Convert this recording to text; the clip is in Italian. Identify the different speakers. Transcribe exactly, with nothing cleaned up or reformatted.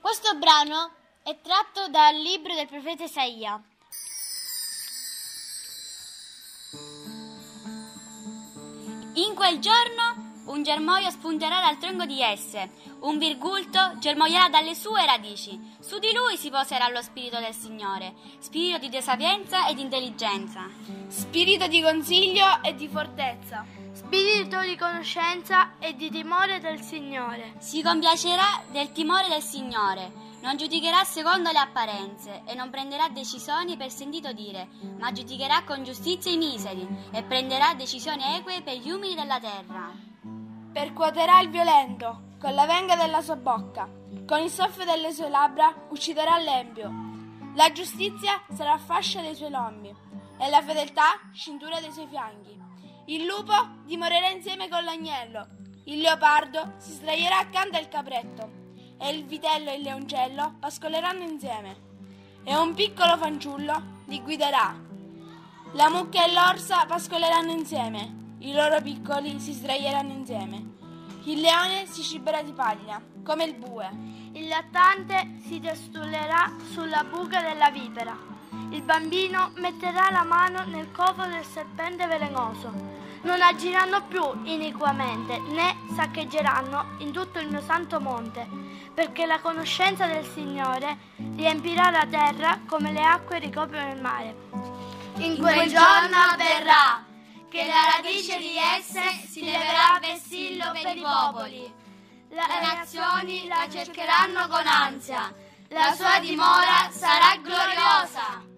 Speaker 1: Questo brano è tratto dal libro del profeta Isaia. In quel giorno un germoglio spunterà dal tronco di esse, un virgulto germoglierà dalle sue radici. Su di lui si poserà lo spirito del Signore, spirito di sapienza e di intelligenza,
Speaker 2: spirito di consiglio e di fortezza, spirito di conoscenza e di timore del Signore.
Speaker 1: Si compiacerà del timore del Signore, non giudicherà secondo le apparenze e non prenderà decisioni per sentito dire, ma giudicherà con giustizia i miseri e prenderà decisioni eque per gli umili della terra.
Speaker 2: Percuoterà il violento con la venga della sua bocca, con il soffio delle sue labbra ucciderà l'empio. La giustizia sarà fascia dei suoi lombi e la fedeltà cintura dei suoi fianchi. Il lupo dimorerà insieme con l'agnello, il leopardo si sdraierà accanto al capretto e il vitello e il leoncello pascoleranno insieme e un piccolo fanciullo li guiderà. La mucca e l'orsa pascoleranno insieme, i loro piccoli si sdraieranno insieme. Il leone si ciberà di paglia, come il bue.
Speaker 3: Il lattante si testullerà sulla buca della vipera. Il bambino metterà la mano nel covo del serpente velenoso. Non agiranno più iniquamente, né saccheggeranno in tutto il mio santo monte, perché la conoscenza del Signore riempirà la terra come le acque ricoprono il mare.
Speaker 4: In quel giorno avverrà che la radice di esse si leverà a vessillo per i popoli. Le nazioni la cercheranno con ansia, la sua dimora sarà gloriosa.